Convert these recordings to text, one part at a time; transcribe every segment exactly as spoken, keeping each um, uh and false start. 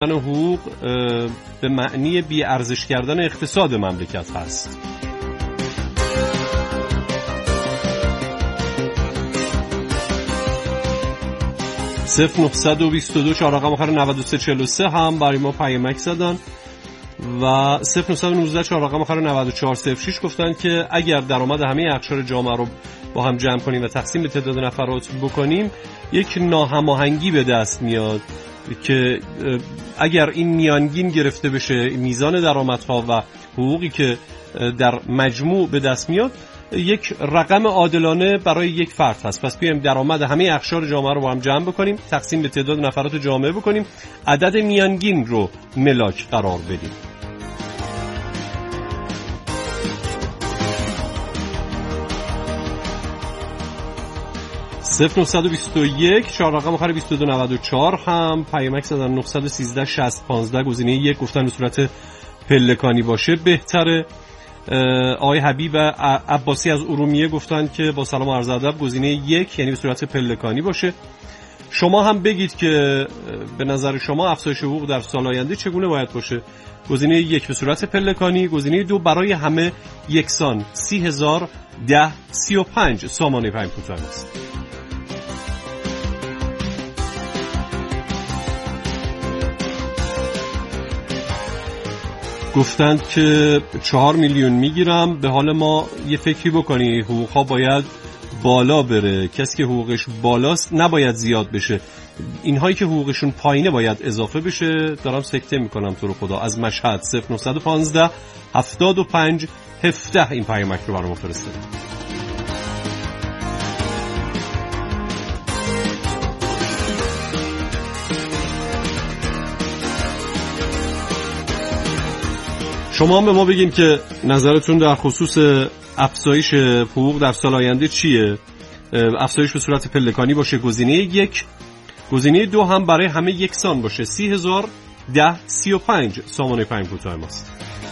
حقوق به معنی بی ارزش کردن اقتصاد مملکت هست. صفر نهصد و بیست و دو چهار رقم آخر نود و سه چهل و سه هم برای ما پیامک زدن و صفر نهصد و نوزده چهار رقم آخر نود و چهار صفر شش گفتن که اگر درآمد همه اقشار جامعه رو با هم جمع کنیم و تقسیم به تعداد نفرات بکنیم یک ناهماهنگی به دست میاد که اگر این میانگین گرفته بشه میزان درآمدها و حقوقی که در مجموع به دست میاد یک رقم عادلانه برای یک فرد هست. پس بیایم درآمد همه اقشار جامعه رو با هم جمع بکنیم، تقسیم به تعداد نفرات جامعه بکنیم، عدد میانگین رو ملاک قرار بدیم. صفر نهصد و بیست و یک چهار رقم آخر بیست و دو نود و چهار هم پیامک زدن. نهصد و سیزده شصت پانزده گزینه یک گفتن به صورت پلکانی باشه بهتره. آقای حبیب عباسی از ارومیه گفتن که با سلام و عرض ادب گزینه یک یعنی به صورت پلکانی باشه. شما هم بگید که به نظر شما افزایش حقوق در سال آینده چگونه باید باشه. گزینه یک به صورت پلکانی، گزینه دو برای همه یکسان. سی هزار ده سی و پنج سامانه پیام کوتاه است. گفتند که چهار میلیون میگیرم، به حال ما یه فکری بکنی حقوقها باید بالا بره، کسی که حقوقش بالاست نباید زیاد بشه، اینهایی که حقوقشون پایینه باید اضافه بشه. دارم سکته میکنم تو رو خدا. از مشهد صفر نهصد و پانزده هفتاد و پنج هفده این پیامک رو برام فرستادید. شما هم به ما بگین که نظرتون در خصوص افزایش حقوق در سال آینده چیه؟ افزایش به صورت پلکانی باشه گزینه یک، گزینه دو هم برای همه یکسان باشه. سی هزار ده سی و پنج سامانه پیام کوتاه ماست.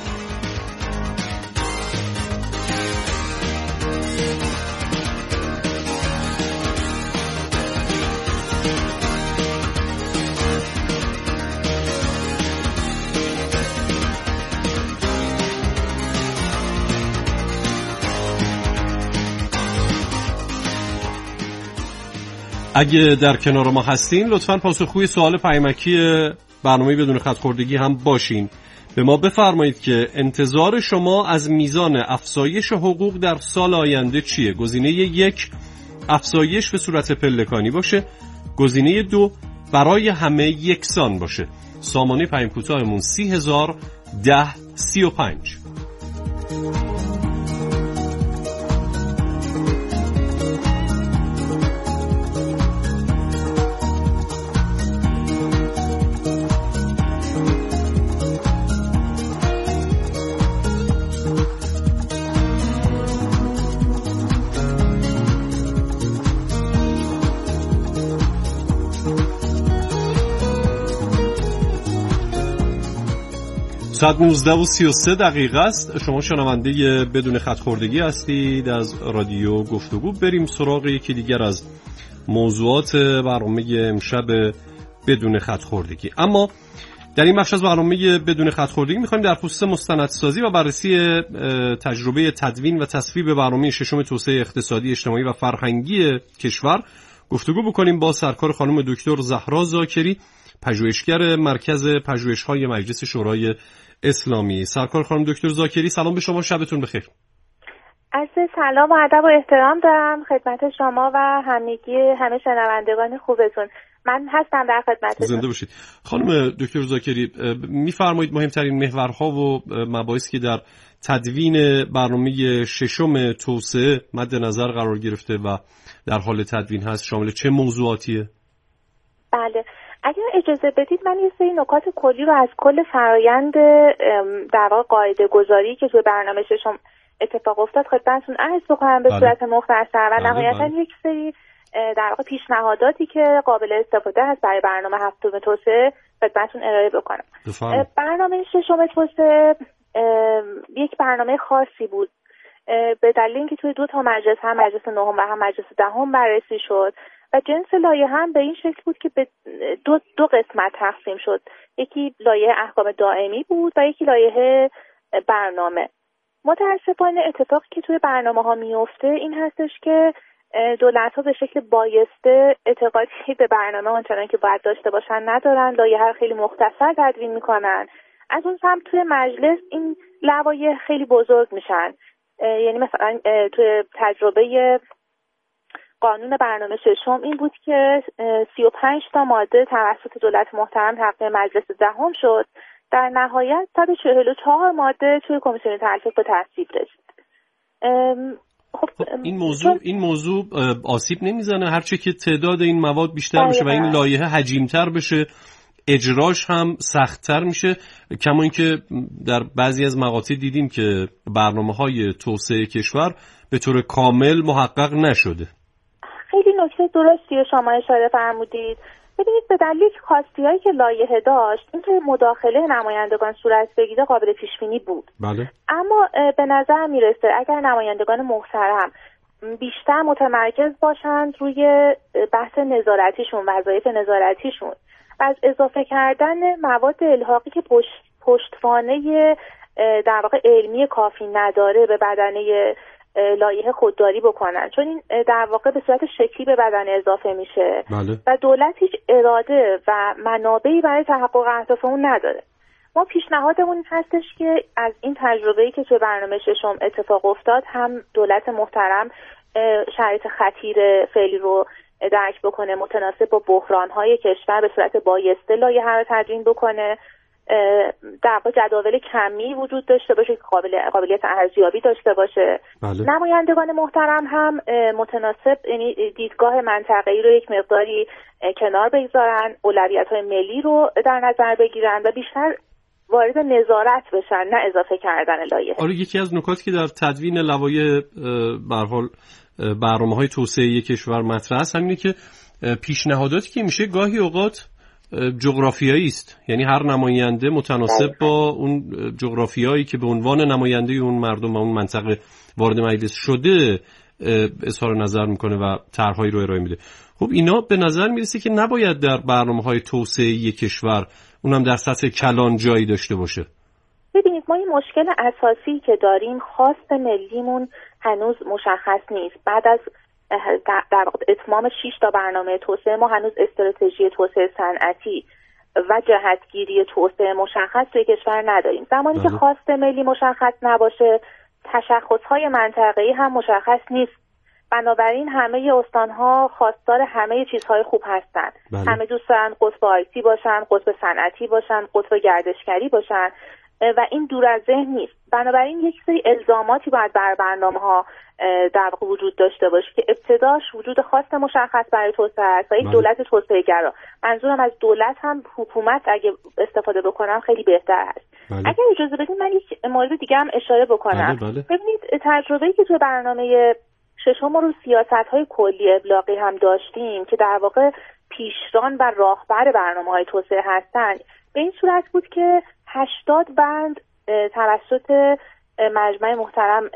اگه در کنار ما هستین لطفاً پاسخگوی سوال پیامکی برنامه بدون خط خوردگی هم باشین. به ما بفرمایید که انتظار شما از میزان افزایش حقوق در سال آینده چیه؟ گزینه یک افزایش به صورت پلکانی باشه، گزینه دو برای همه یکسان باشه. سامانه پیام کوتاهمون سی هزار ده سی و پنج. ساعت نوزده و سی و سه دقیقه است. شما شنونده بدون خط خوردگی هستید از رادیو گفتگو. بریم سراغ یکی دیگر از موضوعات برنامه امشب بدون خط خوردگی. اما در این بخش از برنامه بدون خط خوردگی می‌خوایم در خصوص مستندسازی و بررسی تجربه تدوین و تصویب برنامه ششم توسعه اقتصادی، اجتماعی و فرهنگی کشور گفتگو بکنیم با سرکار خانم دکتر زهرا زاکری، پژوهشگر مرکز پژوهش‌های مجلس شورای اسلامی. سرکار خانم دکتر زاکری سلام به شما، شبتون بخیر. عرض سلام و ادب و احترام دارم خدمت شما و همگی همه شنوندگان خوبتون. من هستم در خدمتتون. زنده باشید. خانم دکتر زاکری میفرمایید مهمترین محورها و مباحثی که در تدوین برنامه ششم توسعه مد نظر قرار گرفته و در حال تدوین هست شامل چه موضوعاتیه؟ بله، اگر اجازه بدید من یه سری نکات کلی رو از کل فرایند در واقع قاعده گذاری که توی برنامه ششم اتفاق افتاد خدمتتون عرض بکنم به صورت مختصر و نهایتا یک سری در واقع پیشنهاداتی که قابل استفاده هست برای برنامه هفتم توسعه خدمتتون ارائه بکنم. بفرم. برنامه ششم توسعه یک برنامه خاصی بود به دلیل اینکه توی دو تا مجلس، هم مجلس نهم و هم مجلس دهم بررسی شد و جنس لایحه هم به این شکل بود که به دو, دو قسمت تقسیم شد. یکی لایحه احکام دائمی بود و یکی لایحه برنامه. متاسفانه اتفاقی که توی برنامه ها میفته این هستش که دولت ها به شکل بایسته اعتقادی به برنامه آنچنان که باید داشته باشن ندارن، لایحه خیلی مختصر تدوین میکنن. از اون سمت توی مجلس این لوایح خیلی بزرگ میشن. یعنی مثلا توی تجربه قانون برنامه ششم این بود که سی و پنج تا ماده توسط دولت محترم تقدیم مجلس دهم شد. در نهایت صد و چهل و چهار ماده توی کمیسیون تلفیق به تصویب رسید. خب این موضوع چون... این موضوع آسیب نمیزنه هرچه که تعداد این مواد بیشتر بشه و این لایحه حجیم‌تر بشه، اجراش هم سخت‌تر میشه، کما اینکه در بعضی از مقاطع دیدیم که برنامه‌های توسعه کشور به طور کامل محقق نشده. خیلی نکته درستی شما اشاره فرمودید. ببینید به دلیل خاصی‌هایی که لایحه داشت اینکه مداخله نمایندگان صورت بگیره قابل پیش‌بینی بود. بله. اما به نظر میرسه اگر نمایندگان محترم بیشتر متمرکز باشند روی بحث نظارتیشون، وظایف نظارتیشون و از اضافه کردن مواد الحاقی که پشت پشتوانه در واقع علمی کافی نداره به بدنه لایحه خودداری بکنن، چون این در واقع به صورت شکلی به بدن اضافه میشه. بله. و دولت هیچ اراده و منابعی برای تحقق اهداف اون نداره. ما پیشنهادمون هستش که از این تجربه‌ای که توی برنامه ششم اتفاق افتاد هم دولت محترم شرایط خطیر فعلی رو درک بکنه، متناسب با بحران‌های کشور به صورت بایسته لایحه رو تدوین بکنه، در واقع جداول کمی وجود داشته باشه که قابل قابلیت ارزیابی داشته باشه. بله. نمایندگان محترم هم متناسب یعنی دیدگاه منطقه‌ای رو یک مقداری کنار بگذارن، اولویت‌های ملی رو در نظر بگیرن و بیشتر وارد نظارت بشن نه اضافه کردن لایحه. آره یکی از نکاتی که در تدوین لوایح به هر حال برنامه‌های توسعه کشور مطرح است همینه که پیشنهاداتی که میشه گاهی اوقات جغرافیایی است، یعنی هر نماینده متناسب با اون جغرافیایی که به عنوان نماینده اون مردم و اون منطقه وارد مجلس شده اظهار نظر میکنه و طرحهایی رو ارائه میده. خب اینا به نظر میرسه که نباید در برنامه‌های توسعه کشور اونم در سطح کلان جایی داشته باشه. ببینید ما این مشکل اساسی که داریم خواست ملیمون هنوز مشخص نیست. بعد از در واقع اتمام شش تا برنامه توسعه ما هنوز استراتژی توسعه صنعتی و جهتگیری توسعه مشخص توی کشور نداریم. زمانی که خواست ملی مشخص نباشه تشخص‌های منطقه‌ای هم مشخص نیست. بنابراین همه استان‌ها خواستار همه چیزهای خوب هستن. بله. همه دوست دارن قطب آیتی باشن، قطب صنعتی باشن، قطب گردشگری باشن و این دور از ذهن نیست. بنابراین یک سری الزاماتی باید بر برنامه‌ها در واقع وجود داشته باشه که ابتداش وجود خواست مشخص برای توسعه است و یک دولت توسعه گرا. منظورم از دولت هم حکومت اگه استفاده بکنم خیلی بهتر است. بله. اگر اجازه بدید من یک مورد دیگه هم اشاره بکنم. بله بله. ببینید تجربه‌ای که تو برنامه ششم رو سیاست‌های کلی ابلاغی هم داشتیم که در واقع پیشران و راهبر برنامه‌های توسعه هستند، به این صورت بود که هشتاد بند توسط مجمع محترم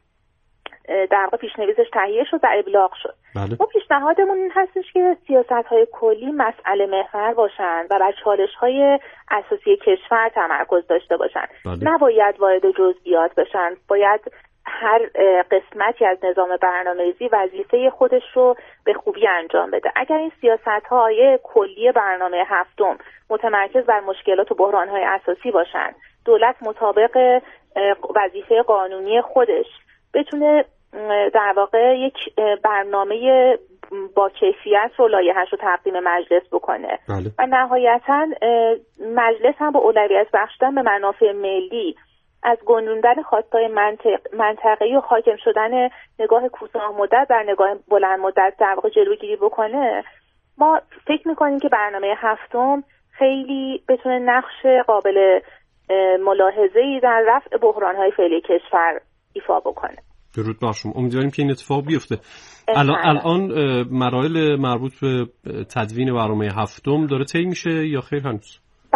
در واقع پیشنویسش تهیه شد و ابلاغ شد. بله. ما پیشنهادمون این هستش که سیاست‌های کلی مسئله محور باشند و بر چالش‌های اساسی کشور تمرکز داشته باشند. بله. نباید وارد جزئیات بشن. باید هر قسمتی از نظام برنامه‌ریزی وظیفه خودش رو به خوبی انجام بده. اگر این سیاست‌های کلی برنامه هفتم متمرکز بر مشکلات و بحران‌های اساسی باشند، دولت مطابق وظیفه قانونی خودش بتونه در واقع یک برنامه با کیفیت رو لایحه‌اش رو تقدیم مجلس بکنه. بله. و نهایتاً مجلس هم با اولویت بخشیدن به منافع ملی از گنجوندن خواستای منطق منطقه‌ای و حاکم شدن نگاه کوتاه مدت بر نگاه بلند مدت در واقع جلوگیری بکنه. ما فکر می‌کنیم که برنامه هفتم خیلی بتونه نقش قابل ملاحظه‌ای در رفع بحران‌های فعلی کشور ایفا بکنه. درود بر شما. امیدواریم که این اتفاق بیفته. الان الان مراحل مربوط به تدوین برنامه هفتم داره طی میشه یا خیر هنوز؟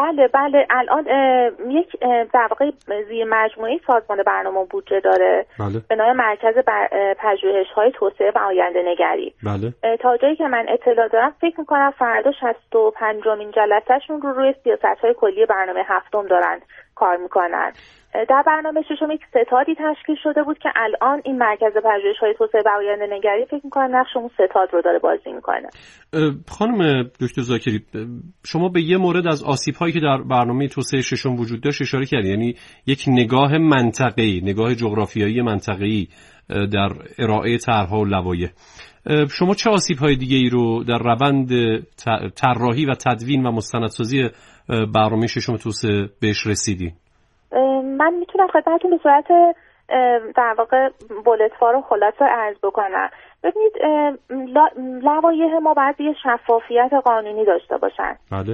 بله بله الان یک در واقع زیر مجموعه سازمان برنامه بودجه داره بله. به نام مرکز پژوهش‌های توسعه و آینده‌نگری. بله. تا جایی که من اطلاع دارم فکر می‌کنم فردا شصت و پنجمین جلسه‌شون رو روی سیاست‌های کلی برنامه هفتم دارن کار می‌کنن. در برنامه ششم یک ستادی تشکیل شده بود که الان این مرکز پژوهش‌های توسعه و آینده‌نگری فکر می‌کنم نقش اون ستاد رو داره بازی می‌کنه. خانم دکتر زاکری، شما به یه مورد از آسیب‌هایی که در برنامه توسعه ششم وجود داشت اشاره کردید، یعنی یک نگاه منطقه‌ای، نگاه جغرافیایی منطقه‌ای در ارائه طرح‌ها و لوایح. شما چه آسیب‌های دیگه‌ای رو در روند طراحی و تدوین و مستندسازی برنامه ششم توسعه بهش رسیدید؟ من میتونم خدمتتون به صورت در واقع بولت‌وار و خلاصه عرض بکنم. ببینید لوایح ما باید یه شفافیت قانونی داشته باشن. بله.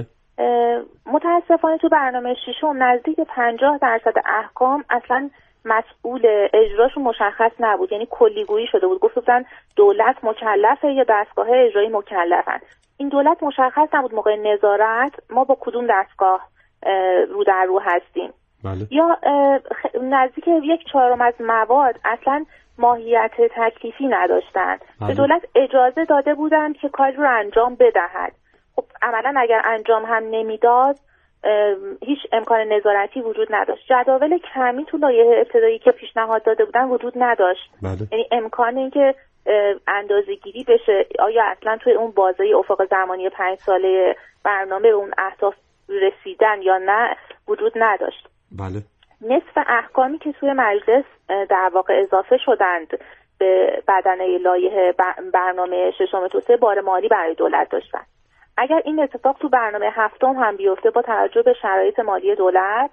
متاسفانه تو برنامه ششم نزدیک پنجاه درصد احکام اصلا مسئول اجراشون مشخص نبود، یعنی کلیگویی شده بود، گفتن دولت مکلفه یا دستگاه اجرایی مکلفن. این دولت مشخص نبود موقع نظارت ما با کدوم دستگاه رو در رو هستیم. بله. یا نزدیک یک چهارم از مواد اصلا ماهیت تکلیفی نداشتن. بله. به دولت اجازه داده بودند که کار رو انجام بدهد. خب عملا اگر انجام هم نمیداد هیچ امکان نظارتی وجود نداشت. جداول کمی تو لایحه ابتدایی که پیشنهاد داده بودن وجود نداشت. بله. یعنی امکان اینکه اندازه‌گیری بشه آیا اصلا توی اون بازه افق زمانی پنج ساله برنامه به اون اهداف رسیدن یا نه وجود نداشت. بله. نصف احکامی که توی مجلس در واقع اضافه شدند به بدنه لایحه برنامه ششم توسعه بار مالی برای دولت داشتن. اگر این اتفاق تو برنامه هفتم هم بیفته با توجه به شرایط مالی دولت،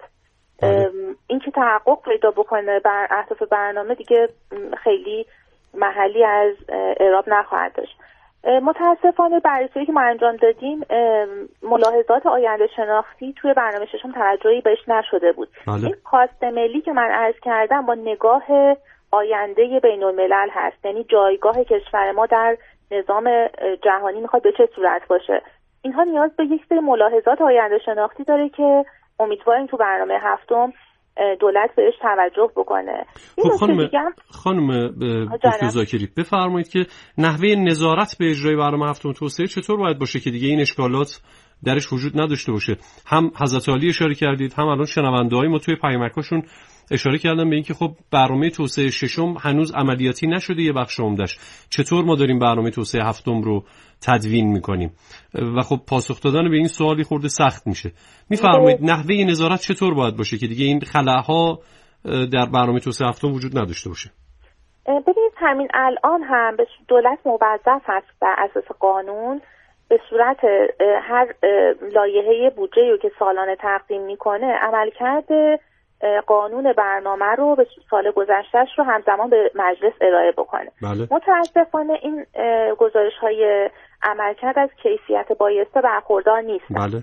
این که تحقق پیدا بکنه بر اهداف برنامه دیگه خیلی محلی از اعراب نخواهد داشت. متاسفانه بررسی که ما انجام دادیم ملاحظات آینده شناختی توی برنامه ششم توجهی بهش نشده بود. بله. این کاست ملی که من عرض کردم با نگاه آینده بین الملل هست، یعنی جایگاه کشور ما در نظام جهانی میخواد به چه صورت باشه. اینها نیاز به یک سری ملاحظات آینده شناختی داره که امیدواریم تو برنامه هفتم دولت بهش توجه بکنه. خب خانم خانم دکتر زاکری بفرمایید که نحوه نظارت به اجرای برنامه هفتم توسعه چطور باید باشه که دیگه این اشکالات درش وجود نداشته باشه؟ هم حضرت عالی اشاره کردید، هم الان شنونده‌های ما توی پیامک‌هاشون اشاره کردن به اینکه خب برنامه توسعه ششم هنوز عملیاتی نشده یه بخش عمده‌اش، چطور ما داریم برنامه توسعه هفتم رو تدوین می‌کنیم؟ و خب پاسخ دادن به این سوالی خورده سخت میشه. می‌فرمایید نحوه نظارت چطور باید باشه که دیگه این خلاها در برنامه توسعه هفتم وجود نداشته باشه؟ ببینید همین الان هم به دولت موظف هست بر اساس قانون به صورت هر لایحه بودجه‌ای رو که سالانه تقدیم می‌کنه عملکرد قانون برنامه رو به سال گذشتهش رو همزمان به مجلس ارائه بکنه. بله. متاسفانه این گزارش‌های عملکرد از کیفیت بایسته برخوردار نیست. بله.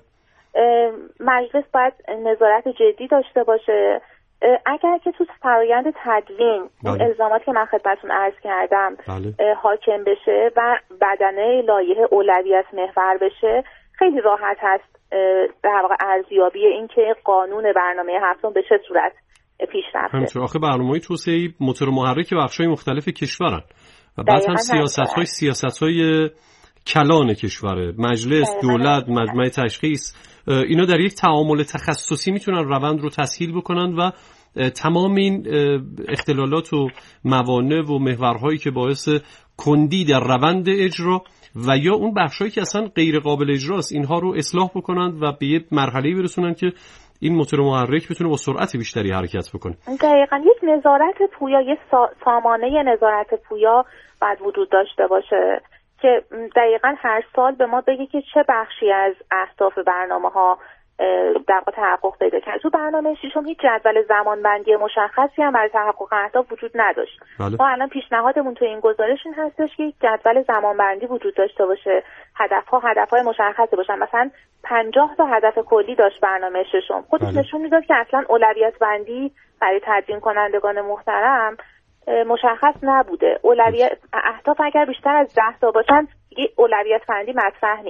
مجلس باید نظارت جدی داشته باشه. اگر که تو فرآیند تدوین بله. اون الزاماتی که من خدمتتون عرض کردم بله. حاکم بشه و بدنه لایحه اولویت محور بشه، خیلی راحت هست در واقع ارزیابی این که قانون برنامه هفتم به چه صورت پیش رفته. همینطور آخه برنامه‌های توسعه موتور محرک بخش‌های مختلف کشورن و بعد هم سیاست‌های سیاست‌های کلان کشوره، مجلس، دولت، مجمع تشخیص، اینا در یک تعامل تخصصی میتونن روند رو تسهیل بکنن و تمام این اختلالات و موانع و محورهایی که باعث کندی در روند اجرا و یا اون بخشایی که اصلا غیر قابل اجراست اینها رو اصلاح بکنند و به یه مرحله‌ای برسونن که این موتور محرک بتونه با سرعت بیشتری حرکت بکنه. دقیقاً یک نظارت پویا، یک سامانه نظارت پویا باید وجود داشته باشه که دقیقاً هر سال به ما بگه که چه بخشی از اهداف برنامه‌ها در واقع تحقق پیدا کرد. تو برنامه ششم هیچ جدول زمانبندی مشخصی هم برای تحقق اهداف وجود نداشت. بله. ما الان پیشنهادمون تو این گزارش این هستش که یک جدول زمانبندی وجود داشته باشه، هدف‌ها هدف‌های مشخصی باشن. مثلا پنجاه تا هدف کلی داشت برنامه ششم. خودش بله. نشون میداد که اصلا اولویت بندی برای تدوین کنندگان محترم مشخص نبوده. اولویت اهداف اگر بیشتر از ده تا باشن دیگه اولویت بندی مطرح نیست.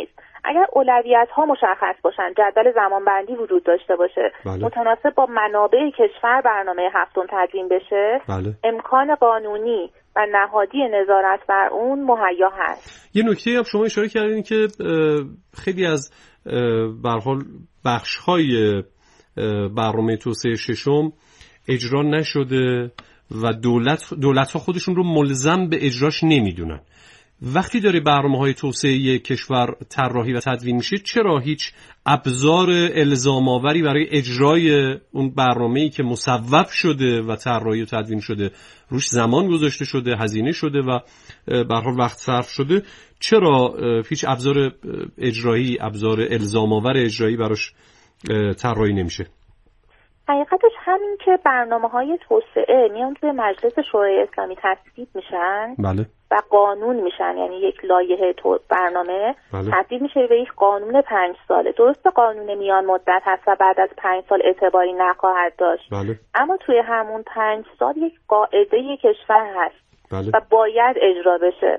اگر اولویت ها مشخص باشن، جدول زمانبندی وجود داشته باشه، بله. متناسب با منابع کشور برنامه هفتم تدوین بشه، بله. امکان قانونی و نهادی نظارت بر اون مهیا هست. یه نکته هم شما اشاره کردین که خیلی از به هر حال بخش‌های برنامه توسعه ششم اجرا نشده و دولت دولت‌ها خودشون رو ملزم به اجراش نمیدونن. وقتی داره برنامه‌های توسعه کشور طراحی و تدوین میشه، چرا هیچ ابزار الزام‌آوری برای اجرای اون برنامه‌ای که مصوب شده و طراحی و تدوین شده، روش زمان گذاشته شده، هزینه شده و به هر حال وقت صرف شده، چرا هیچ ابزار اجرایی، ابزار الزام‌آور اجرایی براش طراحی نمیشه؟ حقیقتش همین که برنامه‌های توسعه میان توی مجلس شورای اسلامی تصویب میشن، بله. و قانون میشن، یعنی یک لایحه برنامه بله. تبدیل میشه به یک قانون پنج ساله. درسته قانون میان مدت هست و بعد از پنج سال اعتباری نخواهد داشت، بله. اما توی همون پنج سال یک قاعده کشور هست، بله. و باید اجرا بشه.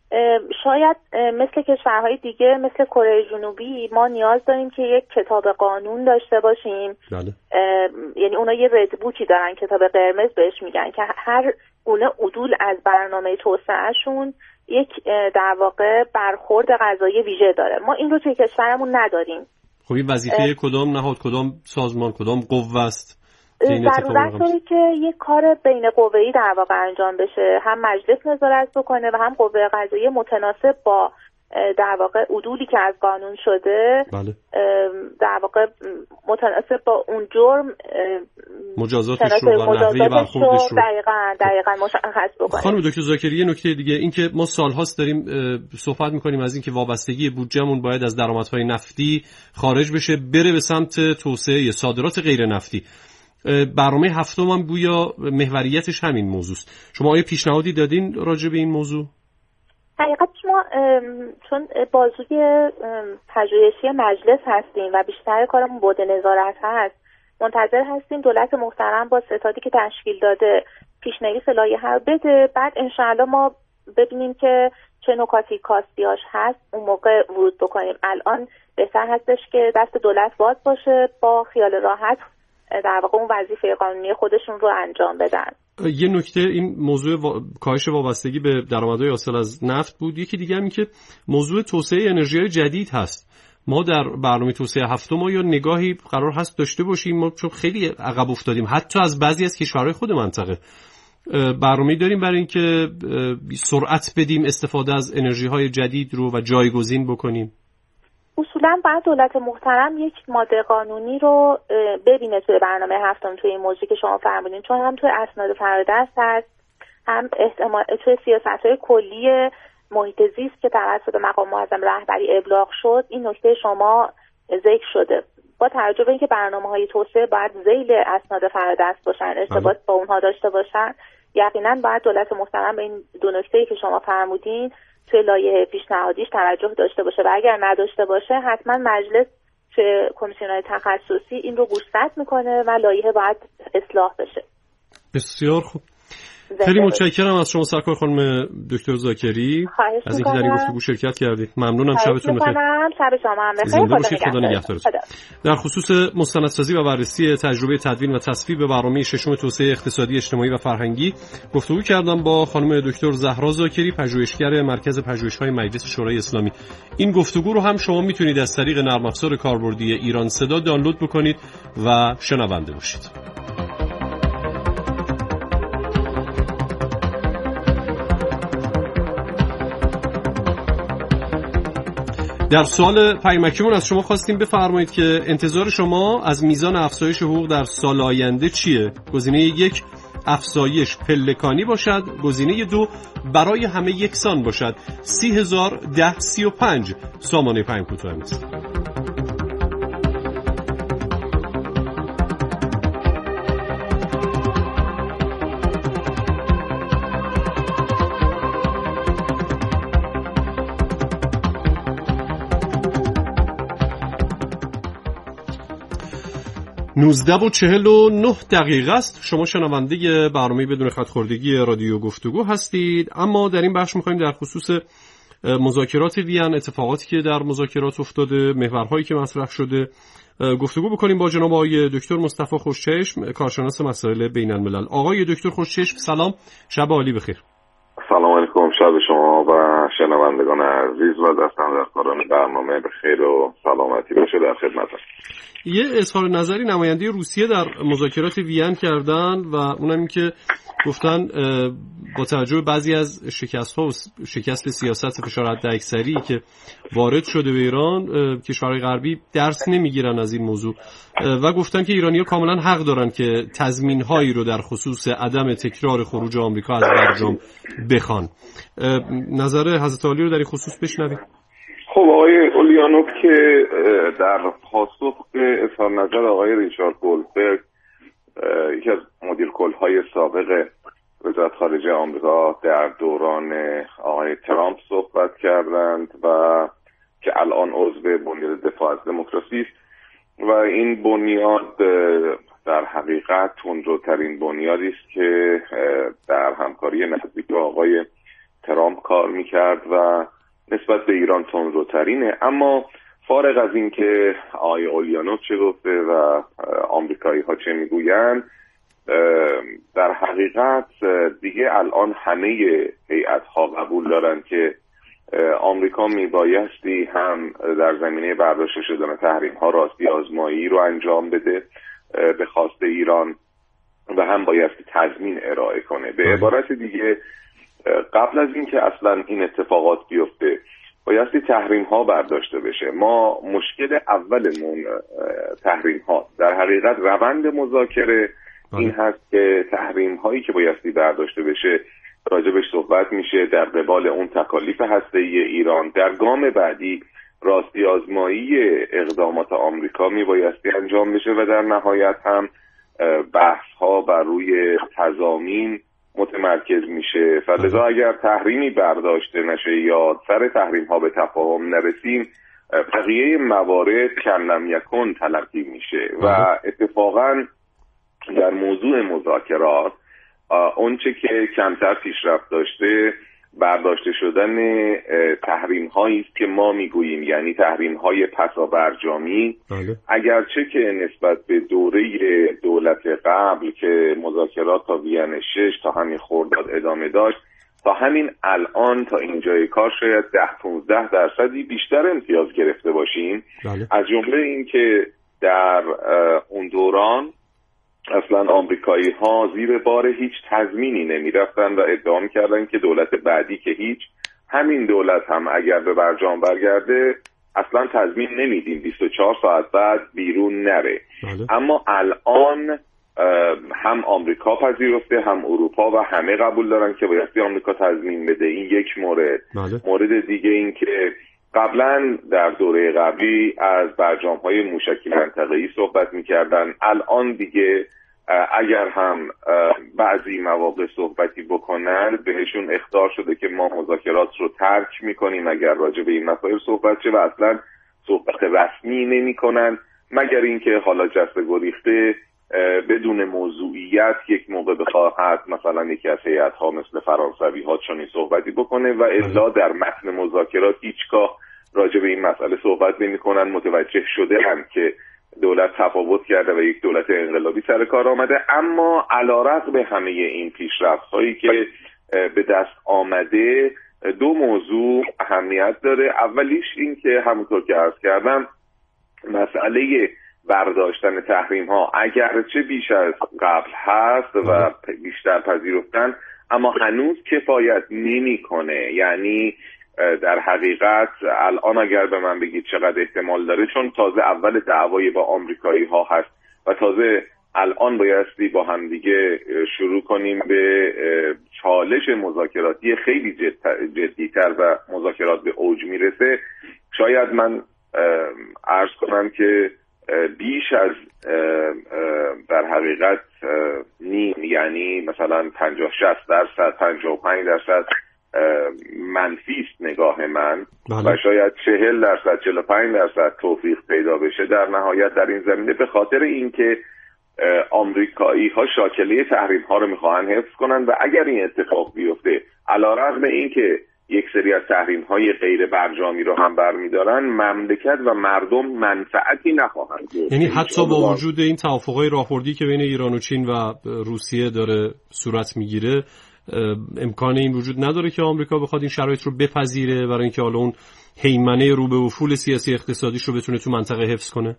شاید مثل کشورهای دیگه، مثل کره جنوبی، ما نیاز داریم که یک کتاب قانون داشته باشیم. بله. یعنی اونا یه ردبوکی دارن، کتاب قرمز بهش میگن، که هر گونه عدول از برنامه توسعهشون یک در واقع برخورد قضایی ویژه داره. ما این رو توی کشورمون نداریم. خب این وظیفه کدام نهاد، کدام سازمان، کدام قوه است؟ ضرورت داره که یک کار بین قوه‌ای در واقع انجام بشه، هم مجلس نظارت بکنه و هم قوه قضاییه متناسب با در واقع عدولی که از قانون شده. بله. در واقع متناسب با اون جرم مجازاتش رو و نحوه برخوردش رو دقیقاً دقیقاً مشخص بکنه. خانم دکتر زاکری، نکته دیگه این که ما سال‌هاست داریم صحبت می‌کنیم از این که وابستگی بودجهمون باید از درآمدهای نفتی خارج بشه، بره به سمت توسعه صادرات غیر نفتی. برنامه هفتم هم گویا محوریتش همین موضوعست. شما آیا پیشنهادی دادین راجع به این موضوع؟ حقیقت ما چون بازوی پژوهشی مجلس هستیم و بیشتر کارمون بود نظارت هست، منتظر هستیم دولت محترم با ستادی که تشکیل داده پیشنویس لایحه رو بده، بعد انشاءالله ما ببینیم که چه نکاتی کاستیاش هست، اون موقع ورود بکنیم. الان بهتر هستش که دست دولت باز باشه، با خیال راحت در واقع اون وظیفه قانونی خودشون رو انجام بدن. یه نکته این موضوع وا... کاهش وابستگی به درآمدهای حاصل از نفت بود. یکی دیگه هم که موضوع توسعه انرژی‌های جدید هست. ما در برنامه توسعه هفتم یا نگاهی قرار هست داشته باشیم، ما چون خیلی عقب افتادیم حتی از بعضی از کشورهای خود منطقه. برنامه‌ای داریم برای اینکه سرعت بدیم استفاده از انرژی‌های جدید رو و جایگزین بکنیم. اصولاً باید دولت محترم یک ماده قانونی رو ببینه توی برنامه هفتم، توی این موضوعی که شما فرمودین، چون هم توی اسناد فرادست هست، هم احتمال توی سیاست‌های کلی محیط زیست که توسط مقام معظم رهبری ابلاغ شد، این نکته شما ذکر شده. با توجه به اینکه برنامه‌های توسعه باید ذیل اسناد فرادست باشن، ارتباط با اونها داشته باشن، یقیناً باید دولت محترم به این دو نکته‌ای که شما فرمودین توی لایحه پیشنهادیش توجه داشته باشه و اگر نداشته باشه حتما مجلس توی کمیسیون‌های تخصصی این رو گوشزد میکنه و لایحه باید اصلاح بشه. بسیار خوب. خیلی متشکرم از شما سرکار خانم دکتر زاکری از اینکه در این گفتگو شرکت کردید. ممنونم. شبتون بخیر. شب شما هم بخیر. زنده باشید. خدا نگهدارتون. در خصوص مستندسازی و بررسی تجربه تدوین و تصویب برنامه ششم توسعه اقتصادی، اجتماعی و فرهنگی گفتگو کردم با خانم دکتر زهرا زاکری، پژوهشگر مرکز پژوهش‌های مجلس شورای اسلامی. این گفتگو رو هم شما میتونید از طریق نرم افزار کاربردی ایران صدا دانلود بکنید و شنونده باشید. در سوال پیامکیمون از شما خواستیم بفرمایید که انتظار شما از میزان افزایش حقوق در سال آینده چیه؟ گزینه یک افزایش پلکانی باشد، گزینه دو برای همه یکسان باشد. سی هزار ده سی و پنج سامانه پیام کوتاه است. نوزده و چهل و نه دقیقه است. شما شنونده برنامه بدون خط‌خوردگی رادیو گفتگو هستید. اما در این بخش می‌خوایم در خصوص مذاکرات وین، اتفاقاتی که در مذاکرات افتاده، محورهایی که مطرح شده گفتگو بکنیم با جناب آقای دکتر مصطفی خوشچشم، کارشناس مسائل بین الملل. آقای دکتر خوشچشم سلام، شب عالی بخیر. سلام علیکم، شب شما و شنوندگان عزیز و دستاندرکاران برنامه به خیر و سلامتی باشه در خدمتم. یه اظهار نظری نماینده روسیه در مذاکرات وین کردن و اونم این که گفتن با توجه به بعضی از شکست‌ها و شکست سیاست فشار حداکثری که وارد شده به ایران، کشورهای غربی درس نمیگیرن از این موضوع و گفتن که ایرانی‌ها کاملا حق دارن که تضمین‌هایی رو در خصوص عدم تکرار خروج آمریکا از برجام بخوان. نظر حضرت عالی رو در این خصوص بشنویم. خب آقای اولیانوف که در پاسخ به اظهار نظر آقای ریچارد گولدبرگ، یکی از مدیر کل‌های سابق وزارت خارجه آمریکا در دوران آقای ترامپ صحبت کردند و که الان عضو بنیاد دفاع از دموکراسی است و این بنیاد در حقیقت تندروترین بنیادی است که در همکاری نزدیک با آقای ترامپ کار می‌کرد و نسبت به ایران تندروترینه. اما فارغ از این که آقای اولیانوف چه گفته و آمریکایی‌ها چه میگویند، در حقیقت دیگه الان همه هیئت‌ها قبول دارن که آمریکا میبایستی هم در زمینه برداشته شدن تحریم‌ها راستی آزمایی رو انجام بده به خواست ایران و هم بایستی تضمین ارائه کنه. به عبارت دیگه قبل از اینکه اصلا این اتفاقات بیفته بایستی تحریم ها برداشته بشه. ما مشکل اولمون تحریم ها در حقیقت روند مذاکره این هست که تحریم هایی که بایستی برداشته بشه راجبش صحبت میشه در قبال اون تکالیف هسته‌ای ایران. در گام بعدی راستی آزمایی اقدامات آمریکا میبایستی انجام بشه و در نهایت هم بحث ها بر روی تضامین متمرکز میشه. فلذا اگر تحریمی برداشته نشه یا سر تحریم ها به تفاهم نرسیم، بقیه موارد کم لم یکن تلقی میشه و اتفاقا در موضوع مذاکرات اونچه که کمتر پیشرفت داشته برداشته شدن تحریم هایی است که ما میگوییم، یعنی تحریم های پسا برجامی. اگرچه که نسبت به دوره دولت قبل که مذاکرات تا وین شش تا همین خرداد ادامه داشت، تا همین الان تا اینجای کار شاید ده پونزده درصدی بیشتر امتیاز گرفته باشیم. بله. از جمله این که در اون دوران اصلا آمریکایی ها زیر بار هیچ تضمینی نمی رفتن و ادعا می کردن که دولت بعدی که هیچ، همین دولت هم اگر به برجام برگرده اصلا تضمین نمیدیم بیست و چهار ساعت بعد بیرون نره. بله. اما الان هم آمریکا پذیرفته هم اروپا و همه قبول دارن که بایستی آمریکا تضمین بده. این یک مورد. بله. مورد دیگه این که قبلا در دوره قبلی از برجام های موشکی منطقه‌ای صحبت می‌کردن، الان دیگه اگر هم بعضی مواقع صحبتی بکنن بهشون اخطار شده که ما مذاکرات رو ترک می‌کنیم اگر راجع به این مسائل صحبت شه و اصلا صحبت رسمی نمی‌کنن، مگر اینکه حالا جسته گریخته بدون موضوعیت یک موقع بخواهد مثلا یکی از هیئت‌ها مثل فرانسوی‌ها چنین صحبتی بکنه و الا در متن مذاکرات هیچگاه راجع به این مسئله صحبت نمی‌کنن. متوجه شده هم که دولت تفاوت کرده و یک دولت انقلابی سر کار آمده. اما علیرغم همه این پیشرفت‌هایی که به دست آمده، دو موضوع اهمیت داره. اولیش این که همونطور که عرض کردم مسئله برداشتن تحریم ها اگرچه بیش از قبل هست و بیشتر پذیرفتن، اما هنوز کفایت نمی‌کنه. یعنی در حقیقت الان اگر به من بگید چقدر احتمال داره، چون تازه اول دعوای با آمریکایی ها هست و تازه الان بایستی با هم دیگه شروع کنیم به چالش مذاکراتی خیلی جدی‌تر و مذاکرات به اوج میرسه، شاید من عرض کنم که بیش از در حقیقت نیم، یعنی مثلا پنجاه شصت درصد پنجاه و پنج درصد منفی است نگاه من. بله. و شاید چهل درصد چهل و پنج درصد توفیق پیدا بشه در نهایت در این زمینه، به خاطر اینکه آمریکایی ها شاکله تحریم ها رو میخواهن حفظ کنن و اگر این اتفاق بیفته علیرغم اینکه یک سری از تحریم‌های غیر برجامی رو هم برمی‌دارن، مملکت و مردم منفعتی نخواهند داشت. یعنی حتی با وجود این توافق‌های راهبردی که بین ایران و چین و روسیه داره صورت میگیره، امکان این وجود نداره که آمریکا بخواد این شرایط رو بپذیره برای اینکه حالا اون هیمنه رو به افول سیاسی اقتصادیش رو بتونه تو منطقه حفظ کنه؟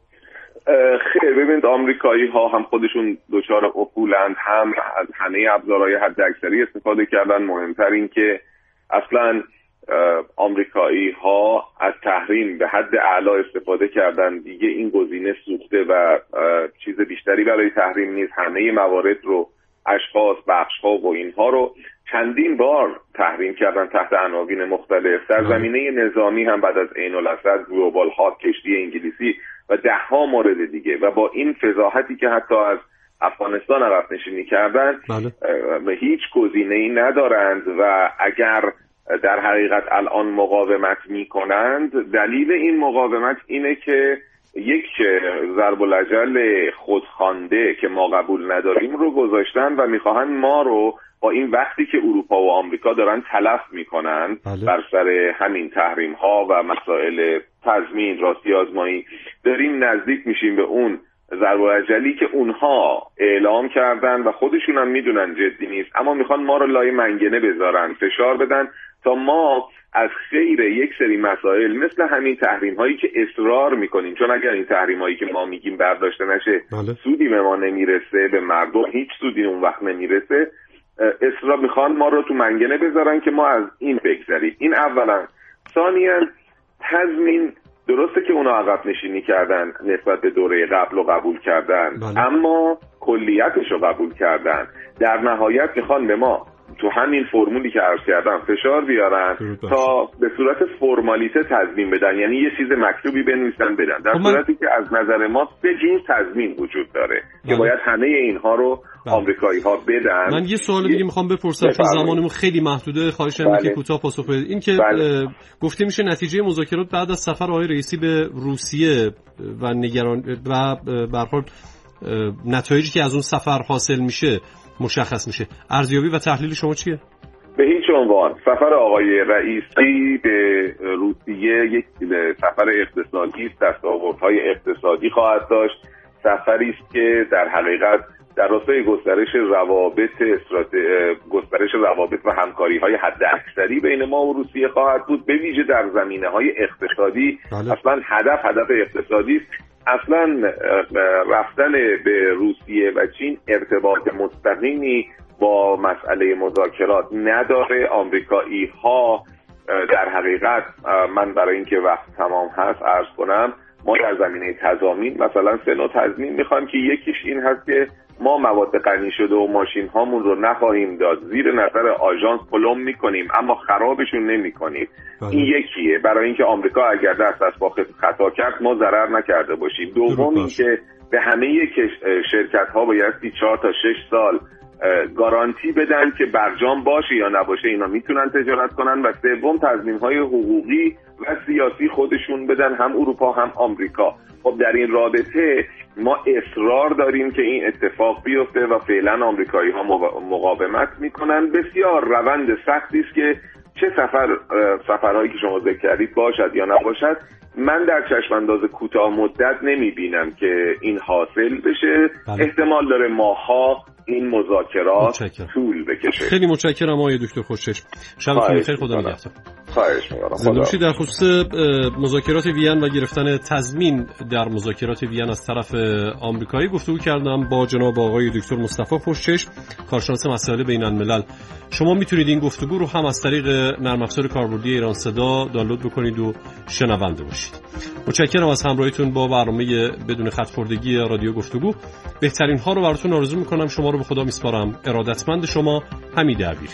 خیر، ببینید آمریکایی ها هم خودشون دچار افولند، هم از همه ابزارهای حداکثری استفاده کردن. مهمتر این که اصلا آمریکایی ها از تحریم به حد اعلا استفاده کردن، دیگه این گزینه سوخته و چیز بیشتری برای تحریم نیست. همه موارد رو، اشخاص، بخش‌ها و اینها رو چندین بار تحریم کردن تحت عناوین مختلف. در زمینه نظامی هم بعد از عین الاسد، گلوبال هاک، کشتی انگلیسی و ده ها مورد دیگه، و با این فضاحتی که حتی از افغانستان عقب نشینی کردن، بله. هیچ گزینه‌ای ندارند و اگر در حقیقت الان مقاومت می‌کنند، دلیل این مقاومت اینه که یک ضرب الاجل خودخوانده که ما قبول نداریم رو گذاشتن و میخواهند ما رو با این وقتی که اروپا و آمریکا دارن تلف میکنن بله. بر سر همین تحریم ها و مسائل تضمین، راستی آزمایی، داریم نزدیک میشیم به اون ضرب الاجلی که اونها اعلام کردن و خودشون هم میدونن جدی نیست، اما میخوان ما رو لای منگنه بذارن، فشار بدن تا ما از خیر یک سری مسائل مثل همین تحریم هایی که اصرار میکنیم، چون اگر این تحریم هایی که ما میگیم برداشته نشه بله. سودی به ما نمیرسه، به مردم هیچ سودی اون وقت نمیرسه، اصرار میخوان ما رو تو منگنه بذارن که ما از این بگذریم. این اولا. ثانیاً تضمین، درسته که اونا عقب نشینی کردن نسبت به دوره قبل و قبول کردن بله. اما کلیتش رو قبول کردن. در نهایت میخوان به ما تو همین فرمولی که عرض کردم فشار بیارن تا به صورت فرمالیته تضمین بدن، یعنی یه چیز مکتوبی بنویسن بدن، در صورتی که از نظر ما سه جور تضمین وجود داره بله. که باید همه اینها رو بله. آمریکایی ها بدن. من یه سوال دیگه میخوام بپرسم چون زمانمون خیلی محدوده، خواهش می‌کنم بله. که کوتاه پاسخ بدید. این که بله. گفته میشه نتیجه مذاکرات بعد از سفر آقای رئیسی به روسیه و نگران و به هر حال نتایجی که از اون سفر حاصل میشه مشخص میشه. ارزیابی و تحلیل شما چیه؟ به هیچ عنوان سفر آقای رئیسی به روسیه یک سفر اقتصادی است، دستاوردهای اقتصادی خواهد داشت. سفری است که در حقیقت در راستای گسترش روابط استراتژی گسترش روابط و همکاری‌های حداکثری بین ما و روسیه خواهد بود، به ویژه در زمینه‌های اقتصادی. بله. اصلا هدف هدف اقتصادی است. اصلا رفتن به روسیه و چین ارتباط مستقیمی با مسئله مذاکرات نداره. آمریکایی ها در حقیقت، من برای اینکه وقت تمام هست عرض کنم، ما در زمینه تضامین مثلا سه نوع تضمین میخوایم که یکیش این هست که ما مواد غنی شده و ماشین هامون رو نخواهیم داد، زیر نظر آژانس پلم میکنیم اما خرابشون نمیکنیم. این یکیه، برای اینکه آمریکا اگر دست از پا خطا کرد ما ضرر نکرده باشیم. دوم این که به همه شرکت ها بایستی چهار تا شش سال گارانتی بدن که برجام باشه یا نباشه اینا میتونن تجارت کنن. و سوم تضمین های حقوقی و سیاسی خودشون بدن، هم اروپا هم آمریکا. خب در این رابطه ما اصرار داریم که این اتفاق بیفته و فعلا آمریکایی ها مقاومت میکنن. بسیار روند سختی است که چه سفر سفرهایی که شما ذکر کردید باشد یا نباشد، من در چشم انداز کوتاه مدت نمیبینم که این حاصل بشه. بله. احتمال داره ماها این مذاکرات طول بکشه. خیلی متشکرم آقای دکتر خوشچشم. شبتون بخیر، خدا نگهدار. خواهش می‌کنم. زنده باشید. در خصوص مذاکرات وین و گرفتن تضمین در مذاکرات وین از طرف آمریکایی گفتگو کردم با جناب آقای دکتر مصطفی خوشچشم، کارشناس مسائل بین‌الملل. شما میتونید این گفتگو رو هم از طریق نرم افزار کاربردی ایران صدا دانلود بکنید و شنونده باشید. متشکرم از همراهیتون با برنامه بدون خط خوردگی رادیو گفتگو. بهترین ها رو براتون آرزو می‌کنم. شما رو به خدا میسپارم. ارادتمند شما، حمید عبیری.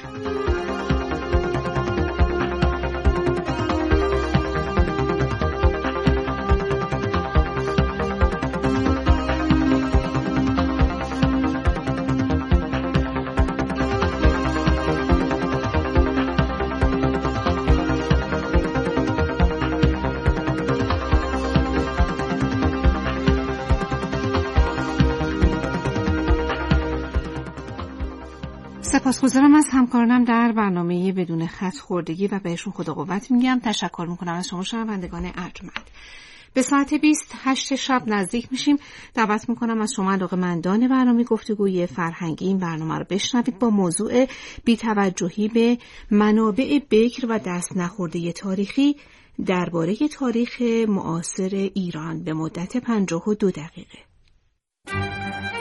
سپاسگزارم از همکارانم در برنامه بدون خط خوردگی و بهشون خدا قوت میگم. تشکر میکنم از شما شنوندگان ارجمند. به ساعت بیست و هشت شب نزدیک میشیم. دعوت میکنم از شما علاقه‌مندان برنامه گفتگوی فرهنگی این برنامه رو بشنوید با موضوع بی‌توجهی به منابع بکر و دست نخورده تاریخی درباره تاریخ معاصر ایران به مدت پنجاه و دو دقیقه.